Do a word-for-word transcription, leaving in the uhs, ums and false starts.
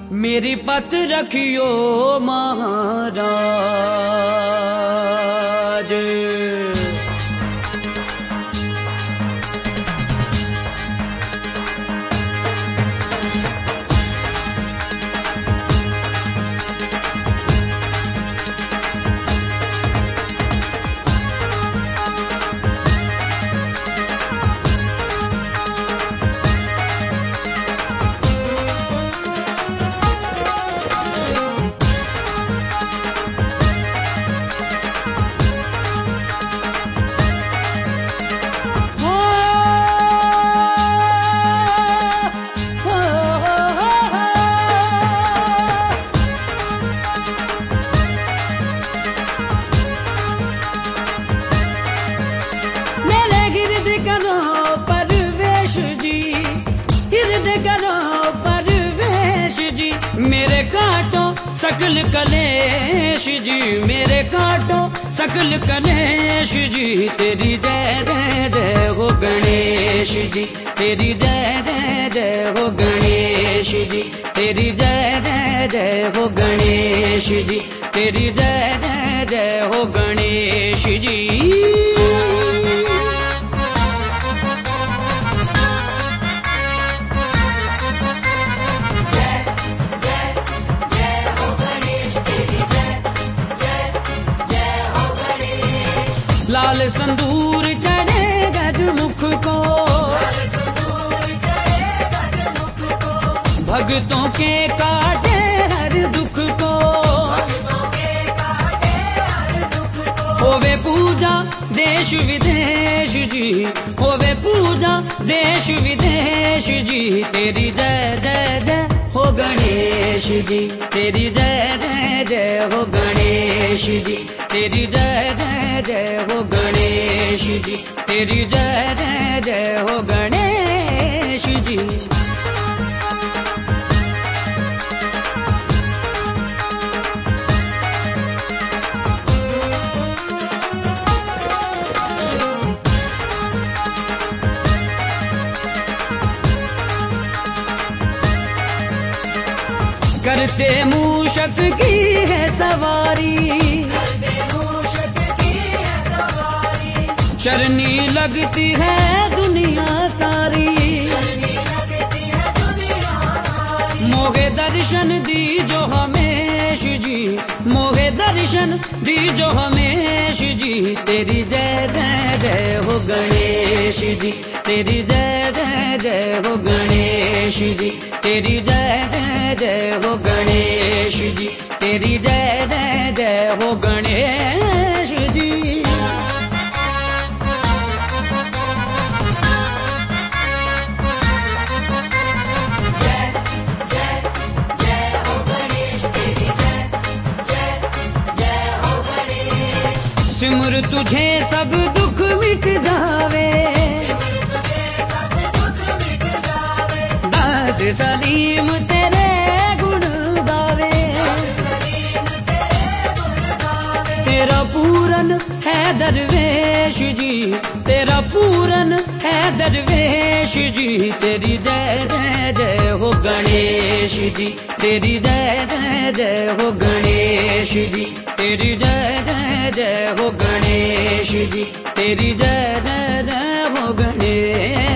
मेरी पत रखियो महाराज। मेरे काटो सकल कलेश जी, मेरे काटो सकल कलेश जी। तेरी जय जय जय हो गणेश जी, तेरी जय जय जय हो गणेश जी, तेरी जय जय जय हो गणेश जी, तेरी जय जय जय हो गणेश जी। लाल संदूर चढ़े गजमुख को, भक्तों के काटे हर दुख को, होवे पूजा देश विदेश जी, होवे पूजा देश विदेश जी। तेरी जय जय जय हो गणेश जी, तेरी जय जय जय हो गणेश जी, तेरी जय जय जय हो गणेश जी, तेरी जय जय जय हो गणेश जी। करते मूषक की है सवारी, चरनी लगती है दुनिया सारी। मोहे दर्शन दी जो हमेश जी, मोहे दर्शन दी जो हमेश जी। तेरी जय जय जय हो गणेश जी, तेरी जय जय जय हो गणेश जी, तेरी जय जय जय हो गणेश जी, तेरी जय जय जय हो गणेश जी। सिमर तुझे सब दुख मिट जावे, दास सलीम तेरे गुण गावे। तेरा पूरन है दरवेश जी, तेरा पूरन है दरवेश जी। तेरी जय जय जय हो गणेश जी, तेरी जय जय जय हो गणेश जी, तेरी जय जय जय हो गणेश जी, तेरी जय जय जय हो गणेश।